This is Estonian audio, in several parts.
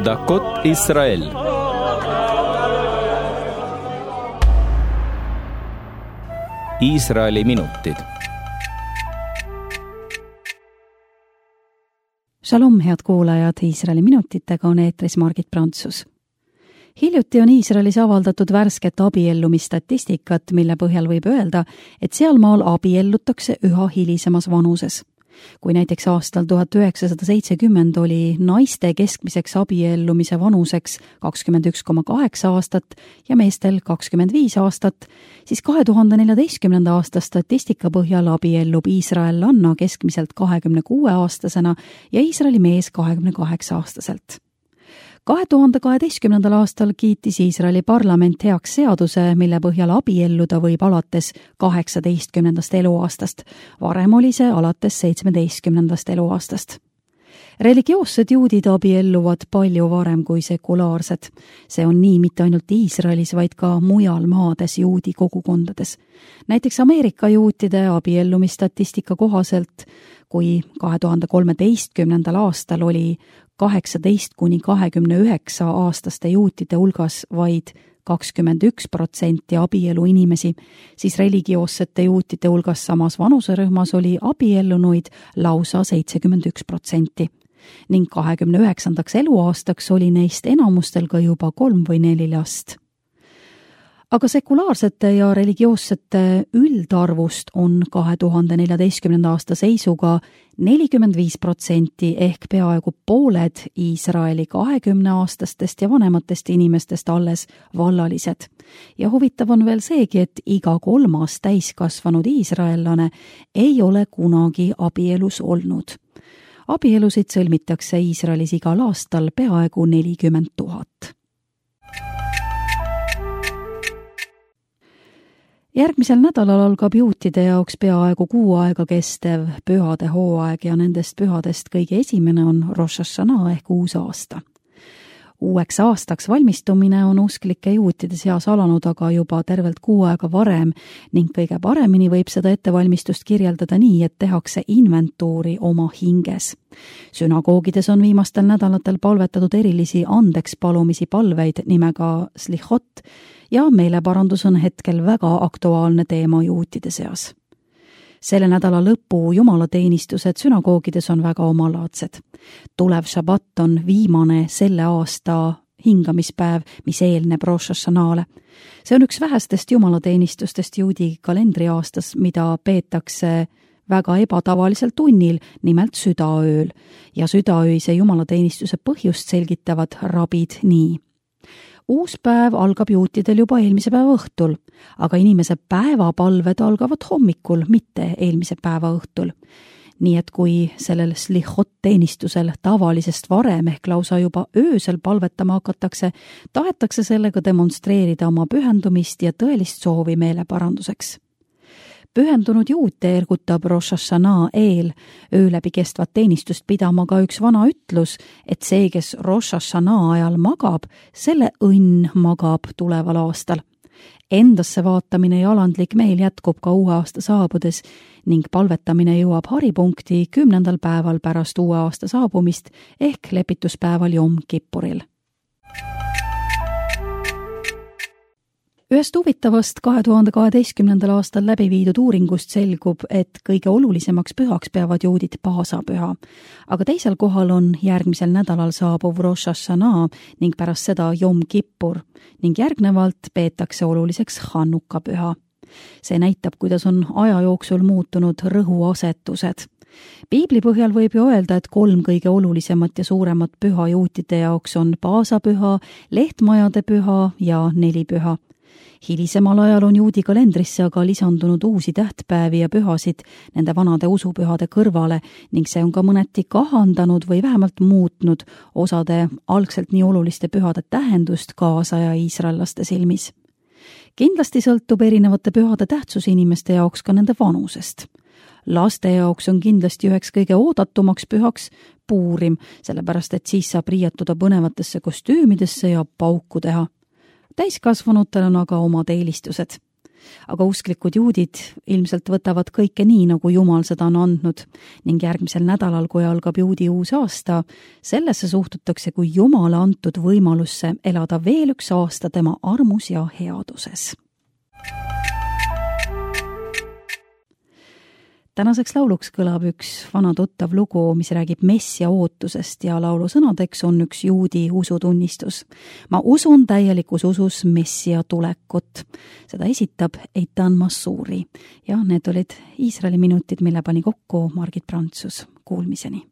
דקות ישראל. Iisraeli minutid. Shalom, head kuulajad, Iisraeli minutitega on eetris Margit Prantsus. Hiljuti on Iisraelis avaldatud värsket abiellumistatistikat, mille põhjal võib öelda, et sealmaal abiellutakse üha hilisemas vanuses. Kui näiteks aastal 1970 oli naiste keskmiseks abiellumise vanuseks 21,8 aastat ja meestel 25 aastat, siis 2014. aasta statistika põhjal abiellub iisraellanna keskmiselt 26-aastasena ja Iisraeli mees 28-aastaselt. 2012. aastal kiitis Iisraeli parlament heaks seaduse, mille põhjal abielluda võib alates 18. eluaastast. Varem oli see alates 17. eluaastast. Religioossed juudid abielluvad palju varem kui sekulaarsed. See on nii mitte ainult Iisraelis, vaid ka mujal maades juudi kogukondades. Näiteks Ameerika juutide abiellumistatistika kohaselt, kui 2013. aastal oli 18–29 aastaste juutide hulgas vaid 21% abielu inimesi, siis religioossete juutide hulgas samas vanuserühmas oli abiellunuid lausa 71%. Ning 29. eluaastaks oli neist enamustel ka juba 3 või 4 last. Aga sekulaarsete ja religioossete üldarvust on 2014. aasta seisuga 45% ehk peaaegu pooled Iisraeli 20-aastastest ja vanematest inimestest alles vallalised. Ja huvitav on veel seegi, et iga 3. täiskasvanud iisraellane ei ole kunagi abielus olnud. Abielusid sõlmitakse Iisraelis igal aastal peaaegu 40 000. Järgmisel nädalal algab juutide jaoks peaaegu 6 aega kestev pühade hooaeg ja nendest pühadest kõige esimene on Rosh Hashanah ehk uus aasta. Uueks aastaks valmistumine on usklike juutide seas alanud aga juba tervelt 6 aega varem ning kõige paremini võib seda ettevalmistust kirjeldada nii, et tehakse inventuuri oma hinges. Sünagoogides on viimastel nädalatel palvetatud erilisi andekspalumisi palveid nimega slichot ja meeleparandus on hetkel väga aktuaalne teema juutide seas. Selle nädala lõpu jumalateenistused sünagoogides on väga omalaadsed. Tulev šabat on viimane selle aasta hingamispäev, mis eelneb Rosh Hashanah'le. See on üks vähestest jumalateenistustest juudi kalendriaastas, mida peetakse väga ebatavalisel tunnil, nimelt südaööl. Ja südaöise jumalateenistuse põhjust selgitavad rabid nii. Uus päev algab juutidel juba eelmise päeva õhtul, aga inimese päevapalved algavad hommikul, mitte eelmise päeva õhtul. Nii et kui sellel slichot teenistusel tavalisest varem ehk lausa juba öösel palvetama hakatakse, tahetakse sellega demonstreerida oma pühendumist ja tõelist soovi meeleparanduseks. Pühendunud juute ergutab Rosh Hashanah eel öö läbi kestvat teenistust pidama ka üks vana ütlus, et see, kes Rosh Hashanah ajal magab, selle õnn magab tuleval aastal. Endasse vaatamine ja alandlik meel jätkub ka uue aasta saabudes ning palvetamine jõuab haripunkti 10. päeval pärast uue aasta saabumist ehk lepituspäeval Jom Kippuril. Ühest huvitavast 2012. aastal läbi viidud uuringust selgub, et kõige olulisemaks pühaks peavad juudid paasapüha. Aga teisel kohal on järgmisel nädalal saabuv Rosh Hashanah ning pärast seda Jom Kippur ning järgnevalt peetakse oluliseks Chanukka püha. See näitab, kuidas on aja jooksul muutunud rõhuasetused. Piibli põhjal võib ju öelda, et 3 kõige olulisemat ja suuremat püha juutide jaoks on paasapüha, lehtmajade püha ja 4 püha. Hilisemal ajal on juudi kalendrisse aga lisandunud uusi tähtpäevi ja pühasid nende vanade usupühade kõrvale ning see on ka mõneti kahandanud või vähemalt muutnud osade algselt nii oluliste pühade tähendust kaasaja iisraellaste silmis. Kindlasti sõltub erinevate pühade tähtsus inimeste jaoks ka nende vanusest. Laste jaoks on kindlasti üheks kõige oodatumaks pühaks Puurim, sellepärast et siis saab riietuda põnevatesse kostüümidesse ja pauku teha. Täiskasvanutel on aga omad eelistused. aga usklikud juudid ilmselt võtavad kõike nii, nagu Jumal seda on andnud ning järgmisel nädalal, kui algab juudi uus aasta, sellesse suhtutakse kui Jumala antud võimalusse elada veel üks aasta tema armus ja headuses. Tänaseks lauluks kõlab üks vana tuttav lugu, mis räägib Messia ootusest ja laulu sõnadeks on üks juudi usutunnistus. Ma usun täielikus usus Messia tulekut. Seda esitab Eitan Massouri ja need olid Iisraeli minutid, mille pani kokku Margit Prantsus. Kuulmiseni!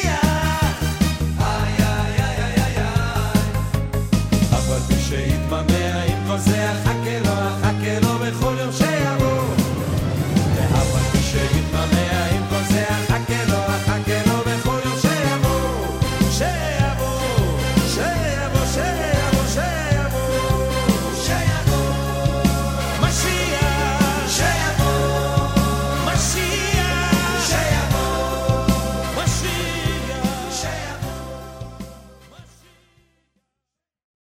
אבל מי שהתממש